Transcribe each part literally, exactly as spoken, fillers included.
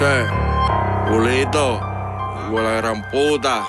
Che, culito, huele a gran puta.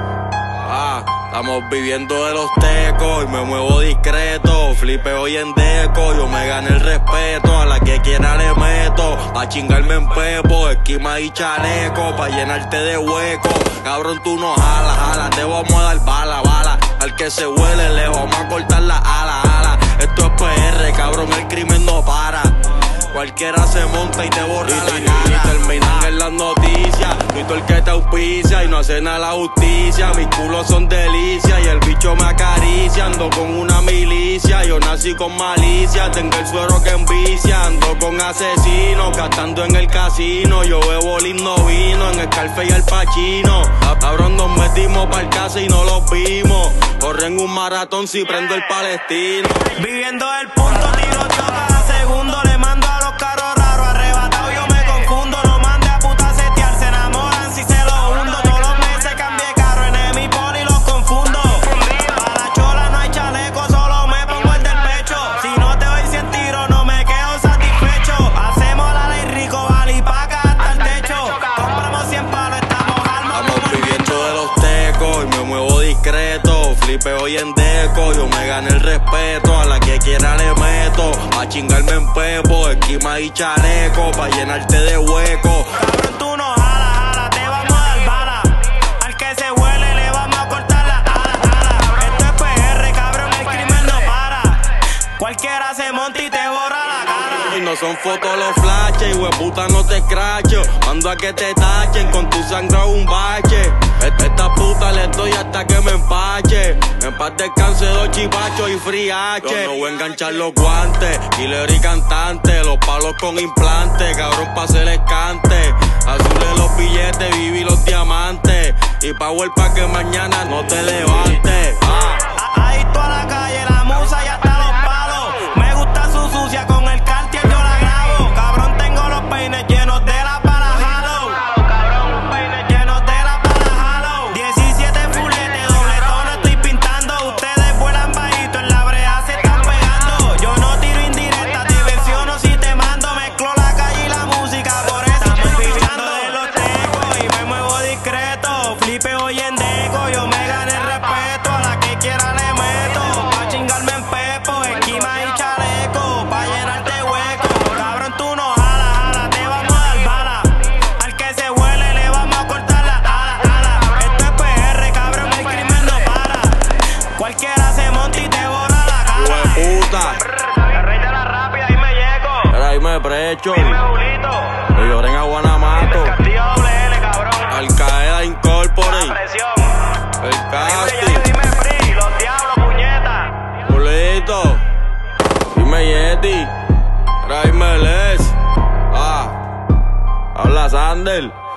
Ah, estamos viviendo de los tecos y me muevo discreto. Flipeo y en deco, yo me gané el respeto. A la que quiera le meto, a chingarme en pepo, esquima y chaleco, pa' llenarte de hueco. Cabrón, tú no jalas, jala, te vamos a dar bala, bala. Al que se huele le vamos a cortar la ala, ala. Esto es P R, cabrón, el crimen no para. Cualquiera se monta y te borra y, la cara. Y terminan en las noticias. Y tú el que te auspicia y no hace nada la justicia. Mis culos son delicias y el bicho me acaricia. Ando con una milicia, yo nací con malicia. Tengo el suero que envicia. Ando con asesinos, gastando en el casino. Yo bebo lindo vino en el Scarface y el Pacino. Cabrón, nos metimos pa'l casa y no los vimos. Corren un maratón si prendo el Palestino. Viviendo el punto, tiro choca cada segundo. Le mando a los carros raros, arrebatado yo me confundo. No mande a puta setear, se enamoran si se lo hundo. Todos los meses cambié carro, en mi poli los confundo. Para la chola no hay chaleco, solo me pongo el del pecho. Si no te doy cien tiros, no me quedo satisfecho. Hacemos la ley rico, vale y paga hasta el techo. Compramos cien palos, estamos armados. Estamos viviendo de los tecos y me muevo discreto. Flipeo y en deco, yo me gané el respeto. A la que quiera le meto, a chingarme en pepo, esquima y chaleco, pa' llenarte de hueco. Cabrón, tú no jala, jala, te vamos a dar bala. Al que se huele le vamos a cortar la ala, ala. Esto es P R, cabrón, el crimen no para. Cualquiera se monta y te borra la cara. Y no son fotos los flashes, y hueputa no te escracho. Mando a que te tachen, con tu sangre a un bache. Esta puta le doy hasta que me empache. En paz descanse dos chipachos y free H. Yo no voy a enganchar los guantes, killer y cantante. Los palos con implantes, cabrón pa' hacer escante. Azules los billetes, viví los diamantes. Y power pa' que mañana no te levantes. Ah. Ahí toda la calle, la musa y hasta los palos. Me gusta su sucia, con el cartier yo la grabo. Cabrón, tengo los peines llenos de la para jalo. Cabrón, peines llenos de la para jalo. diecisiete fulletes, doble tono estoy pintando. Ustedes vuelan bajito, en la brea se están pegando. Yo no tiro indirecta, te versiono si te mando. Mezclo la calle y la música, por eso estamos viviendo de los tecos y me muevo discreto. Flipeo y en deco, yo me gané el respeto. A la que quiera le meto, pa' chingarme en pepo, esquima y chaleco, pa' llenarte hueco. Cabrón, tú no jala, jala, te vamos a dar bala. Al que se huele le vamos a cortar la ala, ala. Esto es P R, cabrón, el crimen no para. Cualquiera se monta y te borra la cara. Hueputa, El rey de la rápida, ahí me llego. era ahí me precho. Dime, Julito. Me lloren a Guanamato. Castillo doble L, cabrón. Al Qaeda Incorporate. La presión. El Dime, casting. dime, free, los diablos, puñeta. Culito, dime Yeti, tráeme Les. Ah, habla Sander.